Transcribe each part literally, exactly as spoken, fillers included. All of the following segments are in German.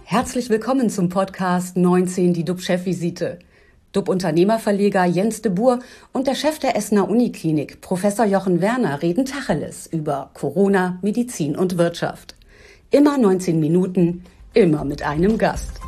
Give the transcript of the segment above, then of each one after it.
Herzlich willkommen zum Podcast neunzehn, die D U B-Chefvisite. D U B-Unternehmerverleger Jens de Boer und der Chef der Essener Uniklinik, Professor Jochen Werner, reden Tacheles über Corona, Medizin und Wirtschaft. Immer neunzehn Minuten, immer mit einem Gast.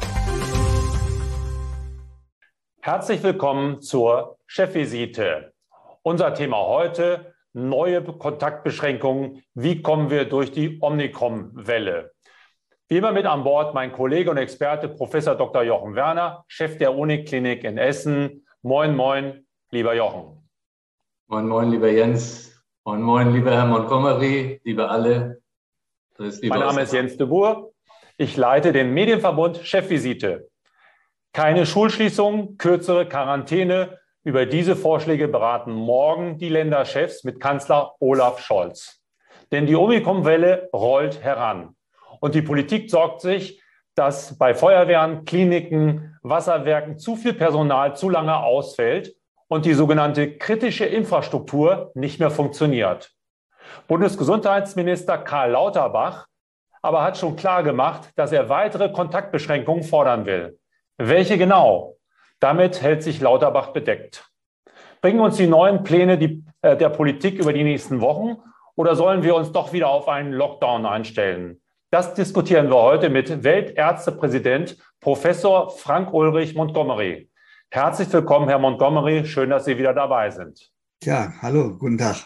Herzlich willkommen zur Chefvisite. Unser Thema heute: neue Kontaktbeschränkungen. Wie kommen wir durch die Omikron-Welle? Wie immer mit an Bord mein Kollege und Experte Professor Doktor Jochen Werner, Chef der Uniklinik in Essen. Moin, moin, lieber Jochen. Moin, moin, lieber Jens. Moin, moin, lieber Herr Montgomery, liebe alle. Mein Name ist Jens de Boer. Ich leite den Medienverbund Chefvisite. Keine Schulschließung, kürzere Quarantäne. Über diese Vorschläge beraten morgen die Länderchefs mit Kanzler Olaf Scholz. Denn die Omikron-Welle rollt heran. Und die Politik sorgt sich, dass bei Feuerwehren, Kliniken, Wasserwerken zu viel Personal zu lange ausfällt und die sogenannte kritische Infrastruktur nicht mehr funktioniert. Bundesgesundheitsminister Karl Lauterbach aber hat schon klar gemacht, dass er weitere Kontaktbeschränkungen fordern will. Welche genau? Damit hält sich Lauterbach bedeckt. Bringen uns die neuen Pläne die, äh, der Politik über die nächsten Wochen oder sollen wir uns doch wieder auf einen Lockdown einstellen? Das diskutieren wir heute mit Weltärztepräsident Professor Frank-Ulrich Montgomery. Herzlich willkommen, Herr Montgomery. Schön, dass Sie wieder dabei sind. Ja, hallo, guten Tag.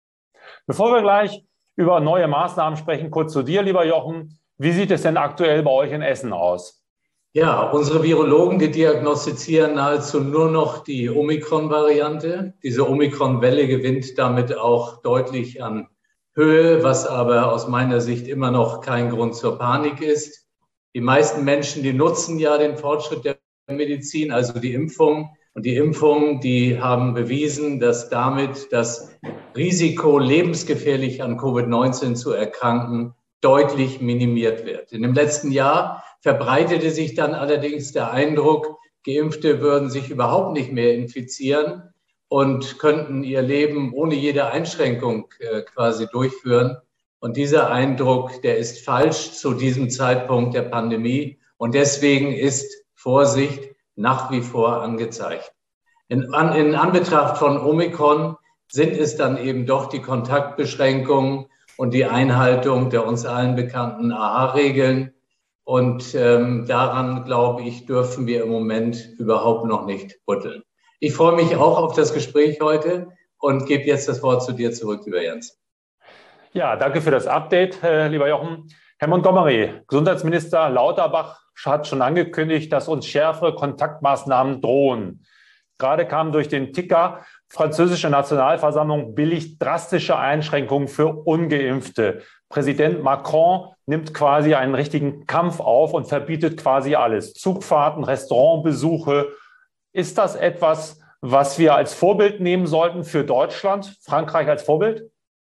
Bevor wir gleich über neue Maßnahmen sprechen, kurz zu dir, lieber Jochen. Wie sieht es denn aktuell bei euch in Essen aus? Ja, unsere Virologen, die diagnostizieren nahezu nur noch die Omikron-Variante. Diese Omikron-Welle gewinnt damit auch deutlich an Höhe, was aber aus meiner Sicht immer noch kein Grund zur Panik ist. Die meisten Menschen, die nutzen ja den Fortschritt der Medizin, also die Impfung. Und die Impfungen, die haben bewiesen, dass damit das Risiko, lebensgefährlich an Covid neunzehn zu erkranken, deutlich minimiert wird. In dem letzten Jahr verbreitete sich dann allerdings der Eindruck, Geimpfte würden sich überhaupt nicht mehr infizieren und könnten ihr Leben ohne jede Einschränkung äh, quasi durchführen. Und dieser Eindruck, der ist falsch zu diesem Zeitpunkt der Pandemie. Und deswegen ist Vorsicht nach wie vor angezeigt. In, an, in Anbetracht von Omikron sind es dann eben doch die Kontaktbeschränkungen und die Einhaltung der uns allen bekannten A H-Regeln. Und ähm, daran, glaube ich, dürfen wir im Moment überhaupt noch nicht rütteln. Ich freue mich auch auf das Gespräch heute und gebe jetzt das Wort zu dir zurück, lieber Jens. Ja, danke für das Update, äh, lieber Jochen. Herr Montgomery, Gesundheitsminister Lauterbach hat schon angekündigt, dass uns schärfere Kontaktmaßnahmen drohen. Gerade kam durch den Ticker, französische Nationalversammlung billigt drastische Einschränkungen für Ungeimpfte. Präsident Macron nimmt quasi einen richtigen Kampf auf und verbietet quasi alles. Zugfahrten, Restaurantbesuche. Ist das etwas, was wir als Vorbild nehmen sollten für Deutschland, Frankreich als Vorbild?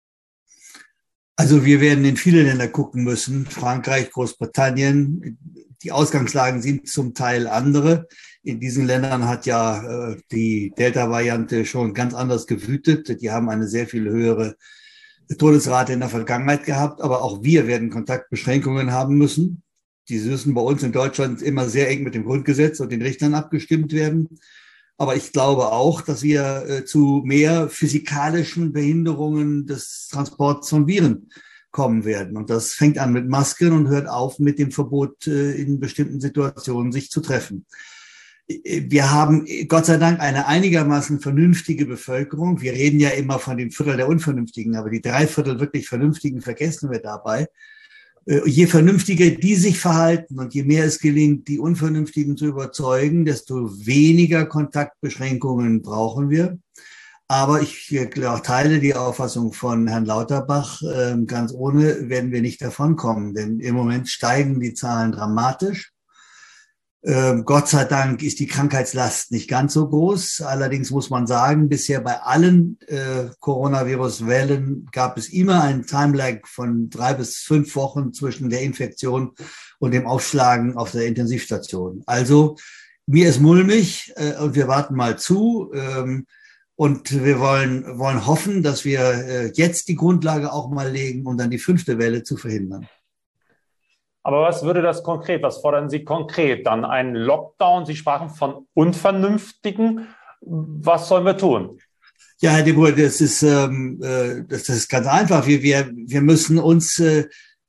Also wir werden in viele Länder gucken müssen, Frankreich, Großbritannien. Die Ausgangslagen sind zum Teil andere. In diesen Ländern hat ja äh, die Delta-Variante schon ganz anders gewütet. Die haben eine sehr viel höhere Todesrate in der Vergangenheit gehabt. Aber auch wir werden Kontaktbeschränkungen haben müssen. Die müssen bei uns in Deutschland immer sehr eng mit dem Grundgesetz und den Richtern abgestimmt werden. Aber ich glaube auch, dass wir äh, zu mehr physikalischen Behinderungen des Transports von Viren kommen werden. Und das fängt an mit Masken und hört auf mit dem Verbot, äh, in bestimmten Situationen sich zu treffen. Wir haben Gott sei Dank eine einigermaßen vernünftige Bevölkerung. Wir reden ja immer von dem Viertel der Unvernünftigen, aber die drei Viertel wirklich Vernünftigen vergessen wir dabei. Je vernünftiger die sich verhalten und je mehr es gelingt, die Unvernünftigen zu überzeugen, desto weniger Kontaktbeschränkungen brauchen wir. Aber ich teile die Auffassung von Herrn Lauterbach, ganz ohne werden wir nicht davonkommen, denn im Moment steigen die Zahlen dramatisch. Ähm, Gott sei Dank ist die Krankheitslast nicht ganz so groß. Allerdings muss man sagen, bisher bei allen äh, Coronavirus-Wellen gab es immer einen Timelag von drei bis fünf Wochen zwischen der Infektion und dem Aufschlagen auf der Intensivstation. Also mir ist mulmig äh, und wir warten mal zu. Ähm, und wir wollen, wollen hoffen, dass wir äh, jetzt die Grundlage auch mal legen, um dann die fünfte Welle zu verhindern. Aber was würde das konkret, was fordern Sie konkret? Dann einen Lockdown? Sie sprachen von Unvernünftigen. Was sollen wir tun? Ja, Herr de Boer, das ist, ähm, das ist ganz einfach. Wir, wir, wir müssen uns äh,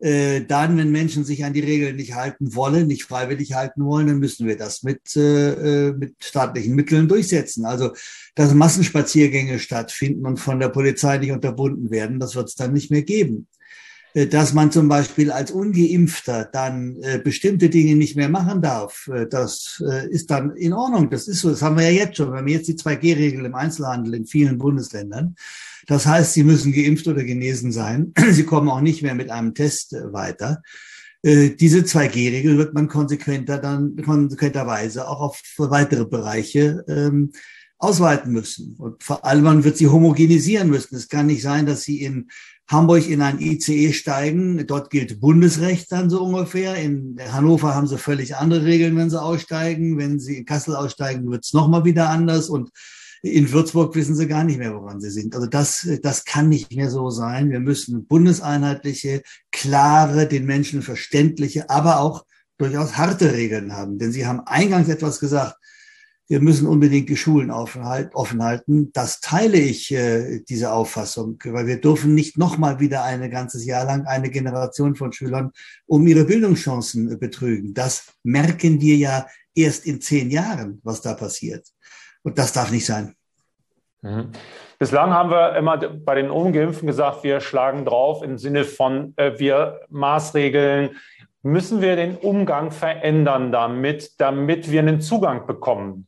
dann, wenn Menschen sich an die Regeln nicht halten wollen, nicht freiwillig halten wollen, dann müssen wir das mit, äh, mit staatlichen Mitteln durchsetzen. Also, dass Massenspaziergänge stattfinden und von der Polizei nicht unterbunden werden, das wird es dann nicht mehr geben. Dass man zum Beispiel als Ungeimpfter dann äh, bestimmte Dinge nicht mehr machen darf, äh, das äh, ist dann in Ordnung. Das ist so, das haben wir ja jetzt schon. Wir haben jetzt die zwei G Regel im Einzelhandel in vielen Bundesländern. Das heißt, Sie müssen geimpft oder genesen sein. Sie kommen auch nicht mehr mit einem Test äh, weiter. Äh, diese zwei G Regel wird man konsequenter dann, konsequenterweise auch auf weitere Bereiche ähm, ausweiten müssen. Und vor allem, man wird sie homogenisieren müssen. Es kann nicht sein, dass Sie in Hamburg in ein I C E steigen, dort gilt Bundesrecht dann so ungefähr. In Hannover haben sie völlig andere Regeln, wenn sie aussteigen. Wenn sie in Kassel aussteigen, wird es nochmal wieder anders. Und in Würzburg wissen sie gar nicht mehr, woran sie sind. Also das, das kann nicht mehr so sein. Wir müssen bundeseinheitliche, klare, den Menschen verständliche, aber auch durchaus harte Regeln haben. Denn Sie haben eingangs etwas gesagt, wir müssen unbedingt die Schulen offen halten. Das teile ich, äh, diese Auffassung, weil wir dürfen nicht nochmal wieder ein ganzes Jahr lang eine Generation von Schülern um ihre Bildungschancen äh, betrügen. Das merken wir ja erst in zehn Jahren, was da passiert. Und das darf nicht sein. Mhm. Bislang haben wir immer bei den Ungeimpften gesagt, wir schlagen drauf im Sinne von, äh, wir Maßregeln. Müssen wir den Umgang verändern damit, damit wir einen Zugang bekommen?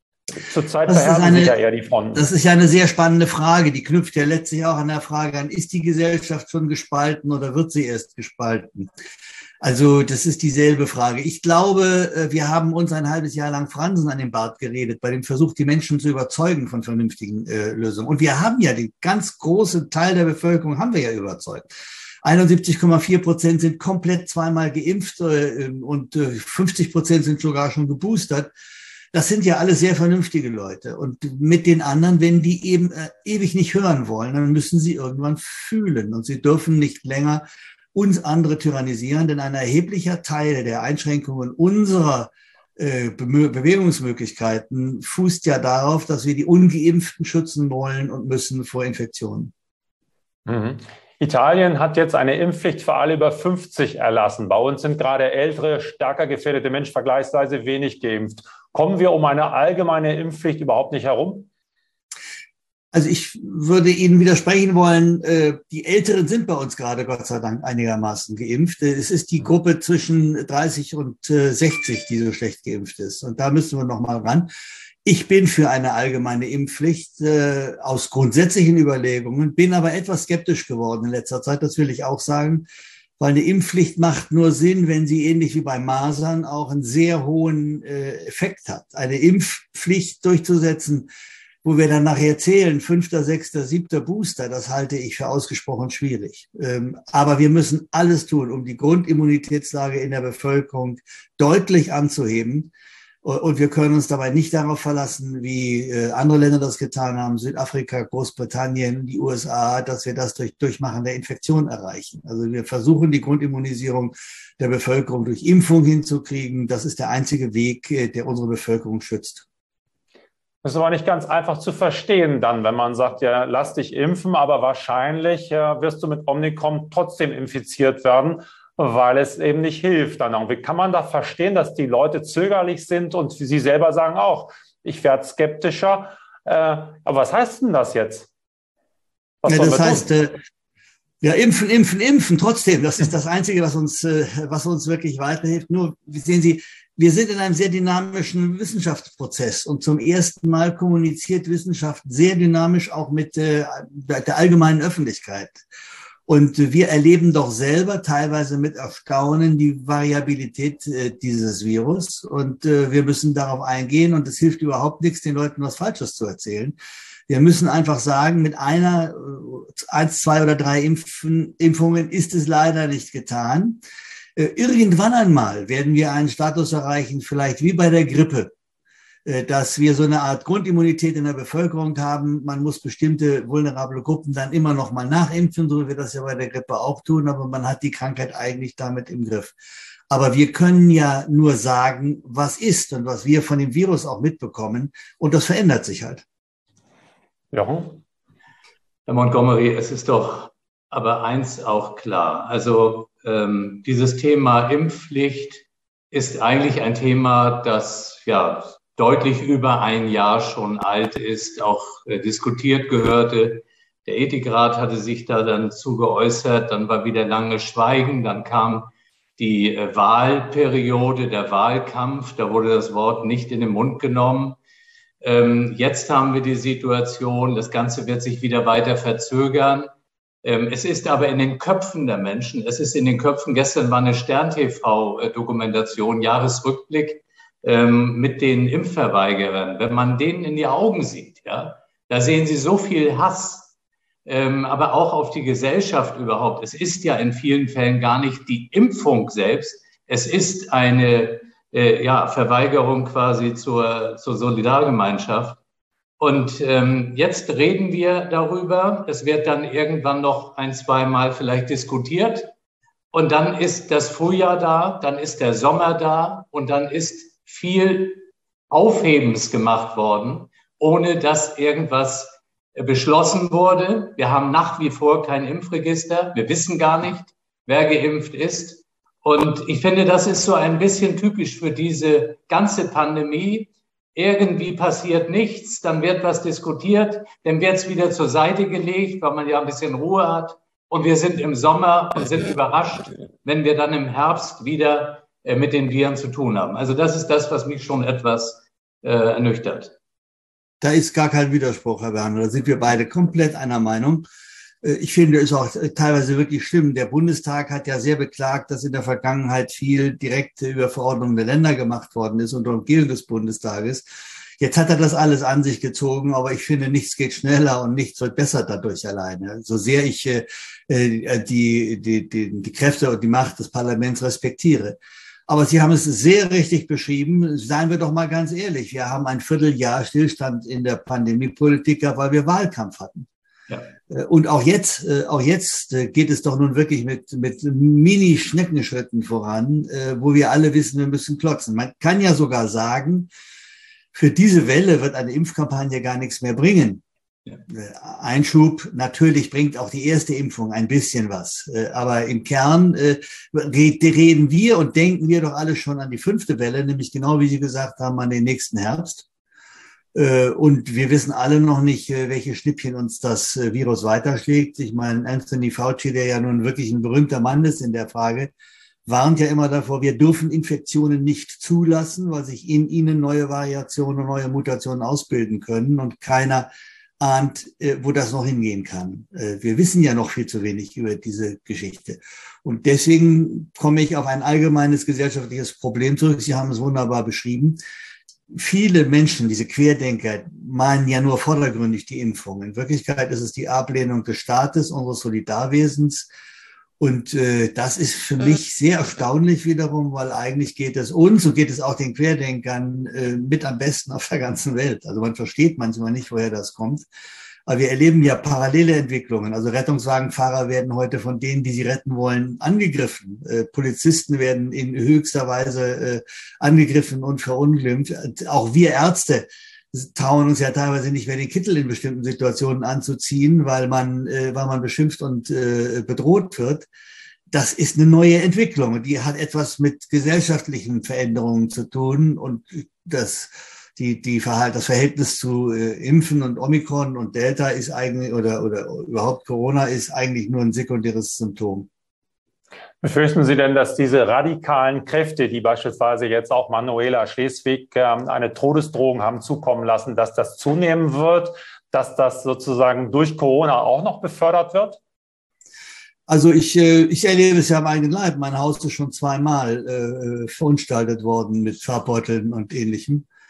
Zurzeit verhärten sich ja eher die Fronten. Das ist ja eine sehr spannende Frage. Die knüpft ja letztlich auch an der Frage an, ist die Gesellschaft schon gespalten oder wird sie erst gespalten? Also das ist dieselbe Frage. Ich glaube, wir haben uns ein halbes Jahr lang Fransen an den Bart geredet, bei dem Versuch, die Menschen zu überzeugen von vernünftigen äh, Lösungen. Und wir haben ja den ganz großen Teil der Bevölkerung, haben wir ja überzeugt. einundsiebzig Komma vier Prozent sind komplett zweimal geimpft äh, und äh, fünfzig Prozent sind sogar schon geboostert. Das sind ja alle sehr vernünftige Leute. Und mit den anderen, wenn die eben äh, ewig nicht hören wollen, dann müssen sie irgendwann fühlen. Und sie dürfen nicht länger uns andere tyrannisieren, denn ein erheblicher Teil der Einschränkungen unserer äh, Be- Bewegungsmöglichkeiten fußt ja darauf, dass wir die Ungeimpften schützen wollen und müssen vor Infektionen. Mhm. Italien hat jetzt eine Impfpflicht für alle über fünfzig erlassen. Bei uns sind gerade ältere, stärker gefährdete Menschen vergleichsweise wenig geimpft. Kommen wir um eine allgemeine Impfpflicht überhaupt nicht herum? Also ich würde Ihnen widersprechen wollen, die Älteren sind bei uns gerade Gott sei Dank einigermaßen geimpft. Es ist die Gruppe zwischen dreißig und sechzig, die so schlecht geimpft ist. Und da müssen wir noch mal ran. Ich bin für eine allgemeine Impfpflicht äh, aus grundsätzlichen Überlegungen, bin aber etwas skeptisch geworden in letzter Zeit, das will ich auch sagen, weil eine Impfpflicht macht nur Sinn, wenn sie ähnlich wie bei Masern auch einen sehr hohen äh, Effekt hat. Eine Impfpflicht durchzusetzen, wo wir dann nachher zählen, fünfter, sechster, siebter Booster, das halte ich für ausgesprochen schwierig. Ähm, aber wir müssen alles tun, um die Grundimmunitätslage in der Bevölkerung deutlich anzuheben. Und wir können uns dabei nicht darauf verlassen, wie andere Länder das getan haben, Südafrika, Großbritannien, die U S A, dass wir das durch Durchmachen der Infektion erreichen. Also wir versuchen, die Grundimmunisierung der Bevölkerung durch Impfung hinzukriegen. Das ist der einzige Weg, der unsere Bevölkerung schützt. Das ist aber nicht ganz einfach zu verstehen dann, wenn man sagt, ja, lass dich impfen, aber wahrscheinlich äh, wirst du mit Omikron trotzdem infiziert werden, weil es eben nicht hilft dann auch. Wie kann man da verstehen, dass die Leute zögerlich sind und Sie selber sagen auch, ich werde skeptischer. Äh, aber was heißt denn das jetzt? Was ja, das heißt, äh, ja, impfen, impfen, impfen, trotzdem. Das ist das Einzige, was uns, äh, was uns wirklich weiterhilft. Nur, sehen Sie, wir sind in einem sehr dynamischen Wissenschaftsprozess und zum ersten Mal kommuniziert Wissenschaft sehr dynamisch auch mit äh, der allgemeinen Öffentlichkeit. Und wir erleben doch selber teilweise mit Erstaunen die Variabilität äh, dieses Virus. Und äh, wir müssen darauf eingehen. Und es hilft überhaupt nichts, den Leuten was Falsches zu erzählen. Wir müssen einfach sagen, mit einer, eins, zwei oder drei Impfen, Impfungen ist es leider nicht getan. Äh, irgendwann einmal werden wir einen Status erreichen, vielleicht wie bei der Grippe, dass wir so eine Art Grundimmunität in der Bevölkerung haben. Man muss bestimmte vulnerable Gruppen dann immer noch mal nachimpfen, so wie wir das ja bei der Grippe auch tun, aber man hat die Krankheit eigentlich damit im Griff. Aber wir können ja nur sagen, was ist und was wir von dem Virus auch mitbekommen, und das verändert sich halt. Ja. Herr Montgomery, es ist doch aber eins auch klar. Also ähm, dieses Thema Impfpflicht ist eigentlich ein Thema, das ja deutlich über ein Jahr schon alt ist, auch äh, diskutiert gehörte. Der Ethikrat hatte sich da dann zu geäußert, dann war wieder lange Schweigen, dann kam die äh, Wahlperiode, der Wahlkampf, da wurde das Wort nicht in den Mund genommen. Ähm, jetzt haben wir die Situation, das Ganze wird sich wieder weiter verzögern. Ähm, es ist aber in den Köpfen der Menschen, es ist in den Köpfen, gestern war eine Stern-T V-Dokumentation, Jahresrückblick ähm, mit den Impfverweigerern. Wenn man denen in die Augen sieht, ja, da sehen sie so viel Hass, ähm, aber auch auf die Gesellschaft überhaupt. Es ist ja in vielen Fällen gar nicht die Impfung selbst, es ist eine äh, ja, Verweigerung quasi zur, zur Solidargemeinschaft. Und ähm, jetzt reden wir darüber. Es wird dann irgendwann noch ein, zwei Mal vielleicht diskutiert. Und dann ist das Frühjahr da, dann ist der Sommer da und dann ist viel Aufhebens gemacht worden, ohne dass irgendwas beschlossen wurde. Wir haben nach wie vor kein Impfregister. Wir wissen gar nicht, wer geimpft ist. Und ich finde, das ist so ein bisschen typisch für diese ganze Pandemie. Irgendwie passiert nichts, dann wird was diskutiert, dann wird es wieder zur Seite gelegt, weil man ja ein bisschen Ruhe hat. Und wir sind im Sommer und sind überrascht, wenn wir dann im Herbst wieder äh, mit den Viren zu tun haben. Also das ist das, was mich schon etwas äh, ernüchtert. Da ist gar kein Widerspruch, Herr Werner. Da sind wir beide komplett einer Meinung. Ich finde es auch teilweise wirklich schlimm. Der Bundestag hat ja sehr beklagt, dass in der Vergangenheit viel direkt über Verordnungen der Länder gemacht worden ist unter Umgehung des Bundestages. Jetzt hat er das alles an sich gezogen, aber ich finde, nichts geht schneller und nichts wird besser dadurch alleine. So sehr ich äh, die, die, die, die Kräfte und die Macht des Parlaments respektiere. Aber Sie haben es sehr richtig beschrieben. Seien wir doch mal ganz ehrlich. Wir haben ein Vierteljahr Stillstand in der Pandemiepolitik, weil wir Wahlkampf hatten. Ja. Und auch jetzt, auch jetzt geht es doch nun wirklich mit, mit Mini-Schneckenschritten voran, wo wir alle wissen, wir müssen klotzen. Man kann ja sogar sagen, für diese Welle wird eine Impfkampagne gar nichts mehr bringen. Ja. Einschub, natürlich bringt auch die erste Impfung ein bisschen was. Aber im Kern reden wir und denken wir doch alle schon an die fünfte Welle, nämlich genau wie Sie gesagt haben, an den nächsten Herbst. Und wir wissen alle noch nicht, welche Schnippchen uns das Virus weiterschlägt. Ich meine, Anthony Fauci, der ja nun wirklich ein berühmter Mann ist in der Frage, warnt ja immer davor, wir dürfen Infektionen nicht zulassen, weil sich in ihnen neue Variationen und neue Mutationen ausbilden können. Und keiner ahnt, wo das noch hingehen kann. Wir wissen ja noch viel zu wenig über diese Geschichte. Und deswegen komme ich auf ein allgemeines gesellschaftliches Problem zurück. Sie haben es wunderbar beschrieben. Viele Menschen, diese Querdenker, meinen ja nur vordergründig die Impfung. In Wirklichkeit ist es die Ablehnung des Staates, unseres Solidarwesens. Und äh, das ist für mich sehr erstaunlich wiederum, weil eigentlich geht es uns und geht es auch den Querdenkern äh, mit am besten auf der ganzen Welt. Also man versteht manchmal nicht, woher das kommt. Aber wir erleben ja parallele Entwicklungen. Also Rettungswagenfahrer werden heute von denen, die sie retten wollen, angegriffen. Äh, Polizisten werden in höchster Weise äh, angegriffen und verunglimpft. Auch wir Ärzte trauen uns ja teilweise nicht mehr den Kittel in bestimmten Situationen anzuziehen, weil man, äh, weil man beschimpft und äh, bedroht wird. Das ist eine neue Entwicklung und die hat etwas mit gesellschaftlichen Veränderungen zu tun und das Die, die Verhalt, das Verhältnis zu äh, Impfen und Omikron und Delta ist eigentlich, oder, oder überhaupt Corona ist eigentlich nur ein sekundäres Symptom. Befürchten Sie denn, dass diese radikalen Kräfte, die beispielsweise jetzt auch Manuela Schwesig äh, eine Todesdrohung haben zukommen lassen, dass das zunehmen wird, dass das sozusagen durch Corona auch noch befördert wird? Also ich, äh, ich erlebe es ja am eigenen Leib. Mein Haus ist schon zweimal äh, verunstaltet worden mit Farbbeuteln und Ähnlichem.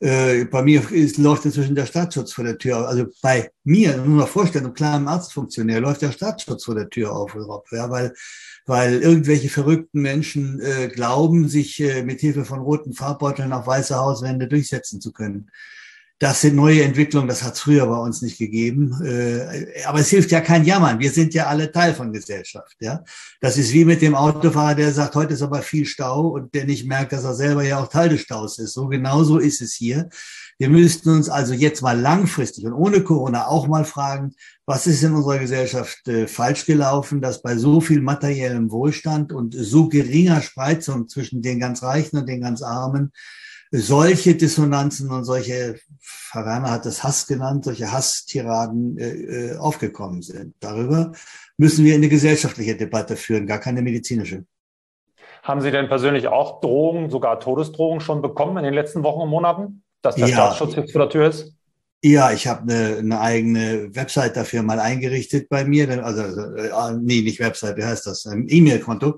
Äh, bei mir ist, läuft inzwischen der Staatsschutz vor der Tür. Also bei mir, muss man vorstellen, einem kleinen Arztfunktionär läuft der Staatsschutz vor der Tür auf, ja, weil, weil irgendwelche verrückten Menschen äh, glauben, sich äh, mit Hilfe von roten Farbbeuteln auf weiße Hauswände durchsetzen zu können. Das sind neue Entwicklungen, das hat es früher bei uns nicht gegeben. Äh, aber es hilft ja kein Jammern. Wir sind ja alle Teil von Gesellschaft. Ja, das ist wie mit dem Autofahrer, der sagt, heute ist aber viel Stau und der nicht merkt, dass er selber ja auch Teil des Staus ist. So genauso ist es hier. Wir müssten uns also jetzt mal langfristig und ohne Corona auch mal fragen, was ist in unserer Gesellschaft äh, falsch gelaufen, dass bei so viel materiellem Wohlstand und so geringer Spreizung zwischen den ganz Reichen und den ganz Armen solche Dissonanzen und solche, Herr Werner hat das Hass genannt, solche Hasstiraden äh, aufgekommen sind. Darüber müssen wir eine gesellschaftliche Debatte führen, gar keine medizinische. Haben Sie denn persönlich auch Drohungen, sogar Todesdrohungen schon bekommen in den letzten Wochen und Monaten, dass der ja. Staatsschutz jetzt vor der Tür ist? Ja, ich habe eine, eine eigene Website dafür mal eingerichtet bei mir. Also, äh, nee, nicht Website, wie heißt das? Ein E-Mail-Konto.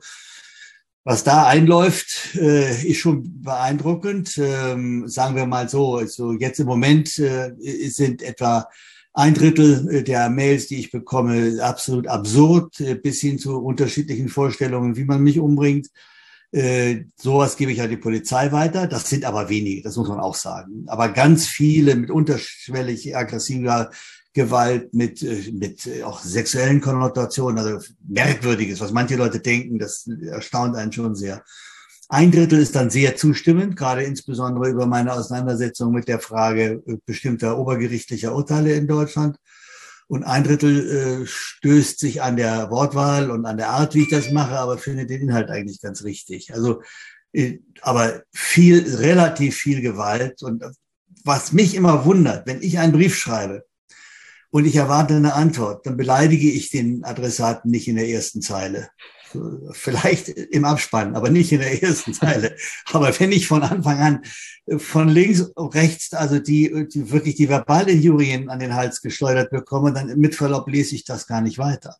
Was da einläuft, äh, ist schon beeindruckend. Ähm, sagen wir mal so, also jetzt im Moment äh, sind etwa ein Drittel der Mails, die ich bekomme, absolut absurd, äh, bis hin zu unterschiedlichen Vorstellungen, wie man mich umbringt. Äh, sowas gebe ich an die Polizei weiter. Das sind aber wenige, das muss man auch sagen. Aber ganz viele mit unterschwellig aggressiver Gewalt, mit, mit auch sexuellen Konnotationen, also Merkwürdiges, was manche Leute denken, das erstaunt einen schon sehr. Ein Drittel ist dann sehr zustimmend, gerade insbesondere über meine Auseinandersetzung mit der Frage bestimmter obergerichtlicher Urteile in Deutschland. Und ein Drittel äh, stößt sich an der Wortwahl und an der Art, wie ich das mache, aber findet den Inhalt eigentlich ganz richtig. Also, äh, aber viel, relativ viel Gewalt. Und was mich immer wundert, wenn ich einen Brief schreibe, und ich erwarte eine Antwort, dann beleidige ich den Adressaten nicht in der ersten Zeile. Vielleicht im Abspann, aber nicht in der ersten Zeile. Aber wenn ich von Anfang an von links und rechts, also die, die wirklich die Verbalinjurien an den Hals geschleudert bekomme, dann mit Verlaub lese ich das gar nicht weiter.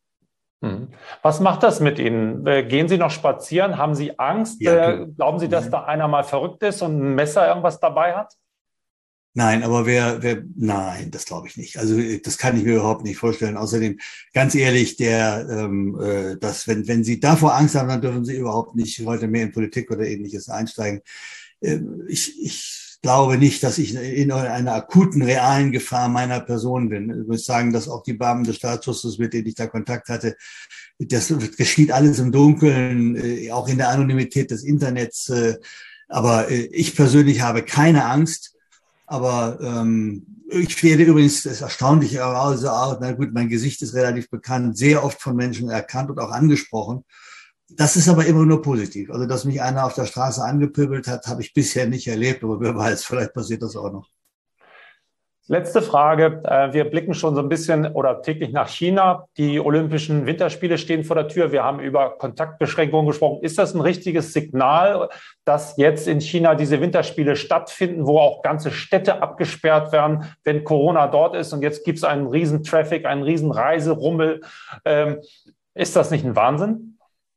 Was macht das mit Ihnen? Gehen Sie noch spazieren? Haben Sie Angst? Ja, glauben Sie, dass da einer mal verrückt ist und ein Messer irgendwas dabei hat? Nein, aber wer, wer, nein, das glaube ich nicht. Also das kann ich mir überhaupt nicht vorstellen. Außerdem, ganz ehrlich, der, ähm, äh, dass wenn wenn Sie davor Angst haben, dann dürfen Sie überhaupt nicht heute mehr in Politik oder Ähnliches einsteigen. Äh, ich, ich glaube nicht, dass ich in einer akuten, realen Gefahr meiner Person bin. Ich muss sagen, dass auch die Beamten des Staatsschutzes, mit denen ich da Kontakt hatte, das geschieht alles im Dunkeln, äh, auch in der Anonymität des Internets. Äh, aber äh, ich persönlich habe keine Angst. Aber ähm, ich werde übrigens, das Erstaunliche also auch, na gut, mein Gesicht ist relativ bekannt, sehr oft von Menschen erkannt und auch angesprochen. Das ist aber immer nur positiv. Also, dass mich einer auf der Straße angepöbelt hat, habe ich bisher nicht erlebt, aber wer weiß, vielleicht passiert das auch noch. Letzte Frage. Wir blicken schon so ein bisschen oder täglich nach China. Die Olympischen Winterspiele stehen vor der Tür. Wir haben über Kontaktbeschränkungen gesprochen. Ist das ein richtiges Signal, dass jetzt in China diese Winterspiele stattfinden, wo auch ganze Städte abgesperrt werden, wenn Corona dort ist? Und jetzt gibt es einen riesen Traffic, einen riesen Reiserummel. Ähm, ist das nicht ein Wahnsinn?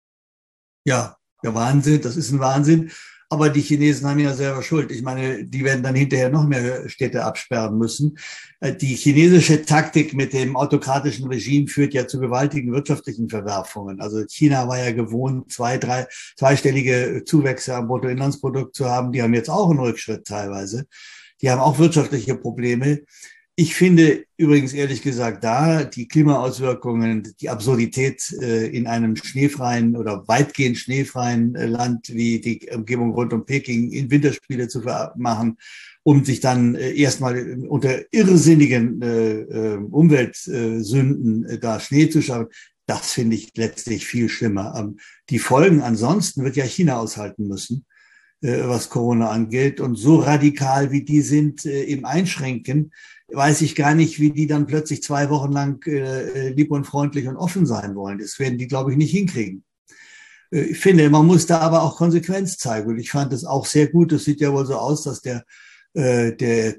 Ja, der Wahnsinn. Das ist ein Wahnsinn. Aber die Chinesen haben ja selber Schuld. Ich meine, die werden dann hinterher noch mehr Städte absperren müssen. Die chinesische Taktik mit dem autokratischen Regime führt ja zu gewaltigen wirtschaftlichen Verwerfungen. Also China war ja gewohnt, zwei, drei, zweistellige Zuwächse am Bruttoinlandsprodukt zu haben. Die haben jetzt auch einen Rückschritt teilweise. Die haben auch wirtschaftliche Probleme. Ich finde übrigens ehrlich gesagt da die Klimaauswirkungen, die Absurdität äh, in einem schneefreien oder weitgehend schneefreien äh, Land wie die Umgebung rund um Peking in Winterspiele zu machen, um sich dann äh, erstmal unter irrsinnigen äh, äh, Umweltsünden äh, da Schnee zu schaffen. Das finde ich letztlich viel schlimmer. Ähm, die Folgen ansonsten wird ja China aushalten müssen, äh, was Corona angeht. Und so radikal wie die sind äh, im Einschränken, weiß ich gar nicht, wie die dann plötzlich zwei Wochen lang äh, lieb und freundlich und offen sein wollen. Das werden die, glaube ich, nicht hinkriegen. Äh, ich finde, man muss da aber auch Konsequenz zeigen. Und ich fand es auch sehr gut. Es sieht ja wohl so aus, dass der, äh, der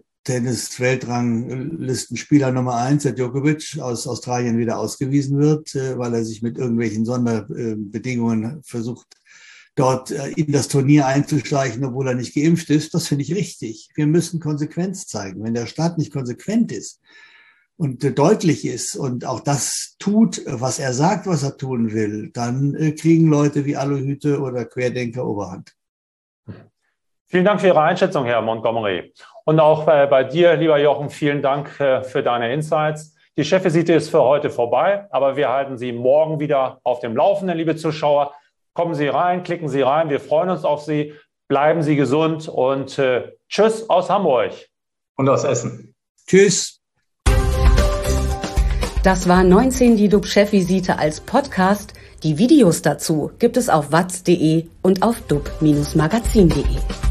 Tennis-Weltranglistenspieler Nummer eins, der Djokovic, aus Australien wieder ausgewiesen wird, äh, weil er sich mit irgendwelchen Sonderbedingungen versucht, dort in das Turnier einzuschleichen, obwohl er nicht geimpft ist. Das finde ich richtig. Wir müssen Konsequenz zeigen. Wenn der Staat nicht konsequent ist und deutlich ist und auch das tut, was er sagt, was er tun will, dann kriegen Leute wie Aluhüte oder Querdenker Oberhand. Vielen Dank für Ihre Einschätzung, Herr Montgomery. Und auch bei, bei dir, lieber Jochen, vielen Dank für deine Insights. Die Chefvisite ist für heute vorbei, aber wir halten Sie morgen wieder auf dem Laufenden, liebe Zuschauer. Kommen Sie rein, klicken Sie rein. Wir freuen uns auf Sie. Bleiben Sie gesund und äh, tschüss aus Hamburg. Und aus Essen. Tschüss. Das war neunzehn die D U B-Chefvisite als Podcast. Die Videos dazu gibt es auf watz punkt de und auf dub Bindestrich magazin punkt de.